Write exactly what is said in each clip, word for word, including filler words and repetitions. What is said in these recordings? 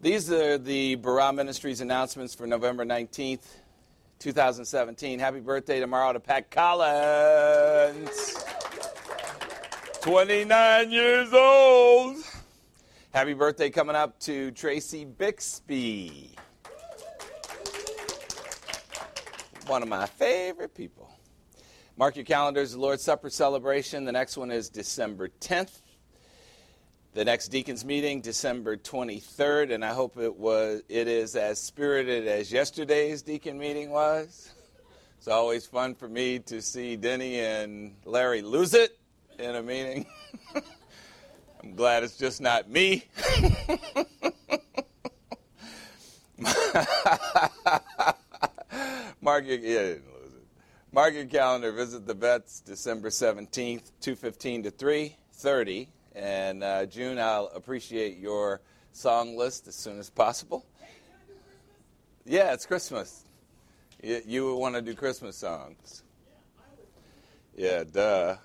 These are the Barah Ministries announcements for November nineteenth, twenty seventeen. Happy birthday tomorrow to Pat Collins. twenty-nine years old. Happy birthday coming up to Tracy Bixby. One of my favorite people. Mark your calendars, the Lord's Supper celebration. The next one is December tenth. The next deacons meeting, December twenty-third, and I hope it was it is as spirited as yesterday's deacon meeting was. It's always fun for me to see Denny and Larry lose it in a meeting. I'm glad it's just not me. Mark your, yeah, didn't lose it. Mark your calendar. Visit the Vets, December seventeenth, two fifteen to three thirty. And uh, June, I'll appreciate your song list as soon as possible. Yeah, it's Christmas. You, you would want to do Christmas songs. Yeah, duh.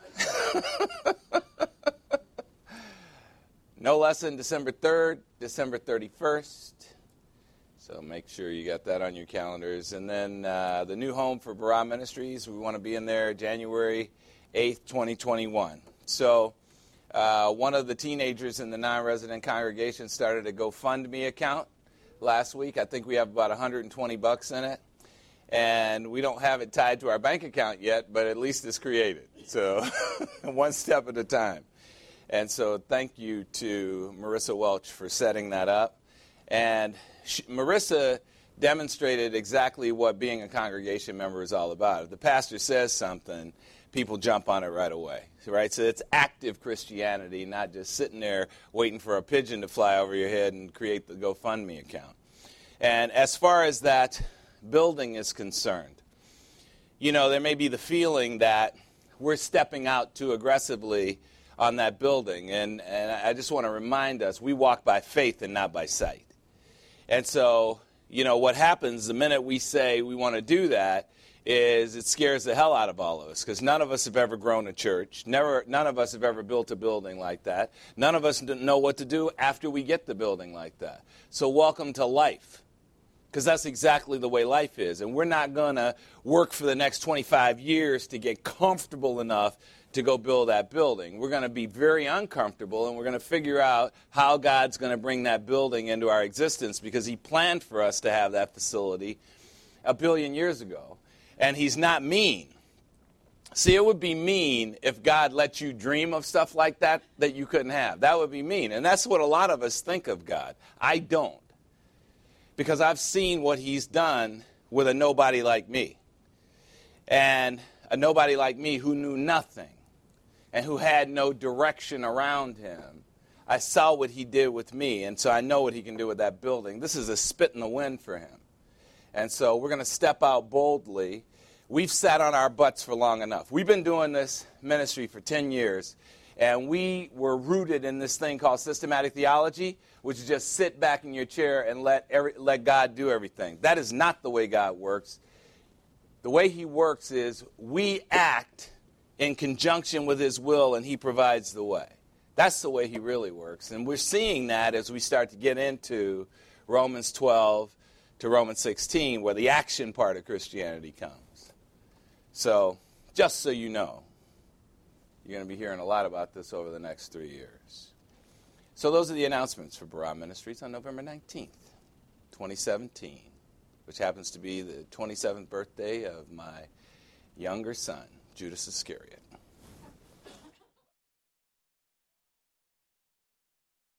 No lesson December third, December thirty-first. So make sure you got that on your calendars. And then uh, the new home for Barah Ministries, we want to be in there January eighth, twenty twenty-one. So uh, one of the teenagers in the non-resident congregation started a GoFundMe account last week. I think we have about one hundred twenty bucks in it. And we don't have it tied to our bank account yet, but at least it's created. So one step at a time. And so thank you to Marissa Welch for setting that up. And she, Marissa demonstrated exactly what being a congregation member is all about. If the pastor says something, people jump on it right away, right? So it's active Christianity, not just sitting there waiting for a pigeon to fly over your head and create the GoFundMe account. And as far as that building is concerned, you know, there may be the feeling that we're stepping out too aggressively on that building. And, and I just want to remind us, we walk by faith and not by sight. And so, you know, what happens the minute we say we want to do that is it scares the hell out of all of us, because none of us have ever grown a church. Never, none of us have ever built a building like that. None of us know what to do after we get the building like that. So welcome to life, because that's exactly the way life is. And we're not going to work for the next twenty-five years to get comfortable enough to go build that building. We're going to be very uncomfortable, and we're going to figure out how God's going to bring that building into our existence, because he planned for us to have that facility a billion years ago. And he's not mean. See, it would be mean if God let you dream of stuff like that that you couldn't have. That would be mean. And that's what a lot of us think of God. I don't. Because I've seen what he's done with a nobody like me. And a nobody like me who knew nothing and who had no direction around him. I saw what he did with me, and so I know what he can do with that building. This is a spit in the wind for him. And so we're going to step out boldly. We've sat on our butts for long enough. We've been doing this ministry for ten years, and we were rooted in this thing called systematic theology, which is just sit back in your chair and let every, let God do everything. That is not the way God works. The way he works is we act in conjunction with his will, and he provides the way. That's the way he really works. And we're seeing that as we start to get into Romans twelve to Romans sixteen, where the action part of Christianity comes. So, just so you know, you're going to be hearing a lot about this over the next three years. So those are the announcements for Barah Ministries on November nineteenth, twenty seventeen, which happens to be the twenty-seventh birthday of my younger son, Judas Iscariot.